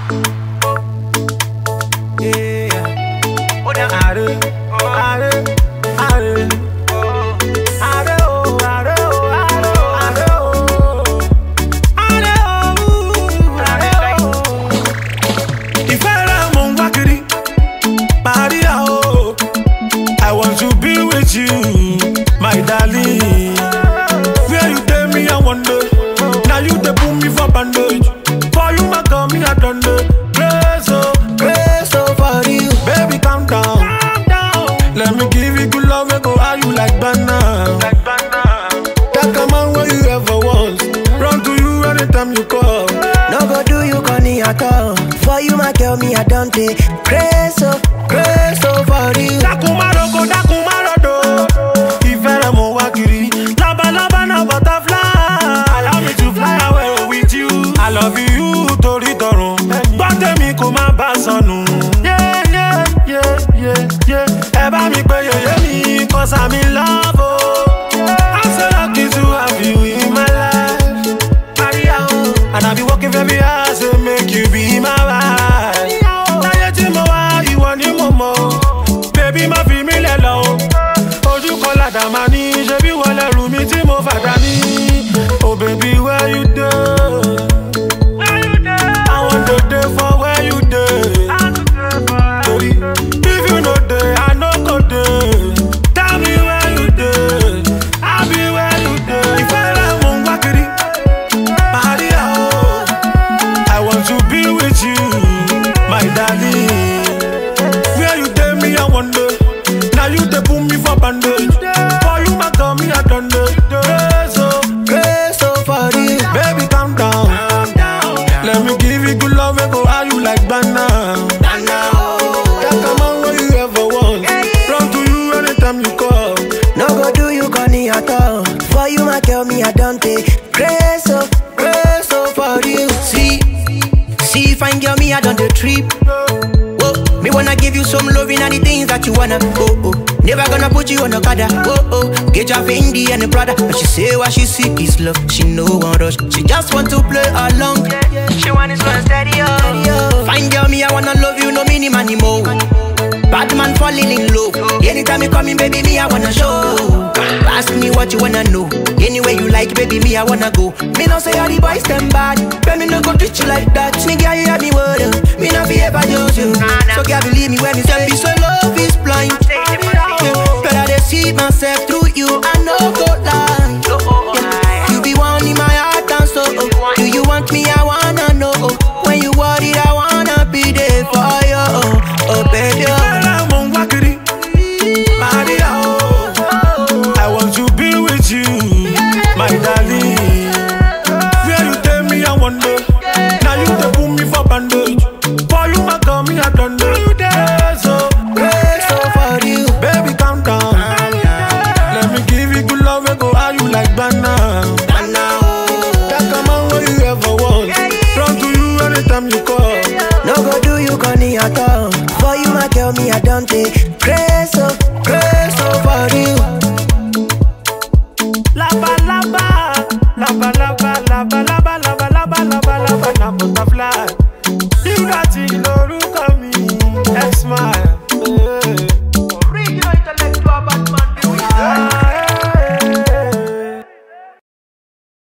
I want to be with you, my darling. Where you take me, I wonder. Now you they put me for bandage. For you, my girl, me I done the grace over you. Baby, calm down. Let me give you good love and go how you like banana. That come on where you ever want. Run to you anytime you call. No go do you corny at all. For you, my girl, me I don't take grace over you. Dakumaro do. Ifere mo wa kiri. Laba na butterfly. Allow me to fly away with you. I love you tori torun. Gbọ́dọ̀ mi kò má bá sọnù. Yeah. Ẹ bá mi pé yeye mi, 'cause I'm in love. I'm so lucky to have you in my life. Maria, and I be working very hard to make you be my wife. Láyé tí mo wá, ìwọ ni mo mọ̀. Baby, má fi mí lẹ̀ lọ. Ojú kan ládàá máa ní, ṣebí wọ́n lẹ́rù mi tí mo fàdá ní. Oh baby, where you dey? I want to dey for where you dey. If you no dey, I no go dey. Tell me where you dey, I'll be where you dey. Ifere mo ń wá kiri, Maria, I want to be with you, my darling. Where you take me, I wonder. Now you they put me for bandage. For you, my girl, me I done the grace over you. Baby, calm down. Let me give you good love and go how you like banana. That come on where you ever want. Run to you anytime you call. No go do you corny at all. For you, my girl, me I don't take grace over you. See, fine girl, me I don't the trip. Whoa, me wanna give you some loving and the things that you wanna. Oh, never gonna put you on a cadder. Oh, get your Fendi and the Prada. But she say what she seek is love. She no one rush. She just want to play along. She want it slow and steady. Fine girl, me I wanna love you, no minimum anymore. Bad man falling in love. Anytime you come in, baby, me I wanna show. Ask me what you wanna know. Anywhere you like, baby, me I wanna go. Me no say all the boys them bad, but me no go treat you like that. Me girl, you have me word. Me no be ever judge you. So girl, believe me when me say be so love is blind. Better they see myself through you, I no go lie. You be one in my heart and soul. Do you want me? I wanna know. When you worried, I wanna be there for you. Oh baby. I want to be with you, my darling. Where you take me, I wonder. Now you they put me for bandage. For you, my girl, me I done the grace over you. Baby, calm down. Let me give you good love and go how you like banana. That come on where you ever want. Run to you anytime you call. No go do you corny at all. For you, my girl, me I don't take grace over you. Laba, laba, laba, laba, laba, laba.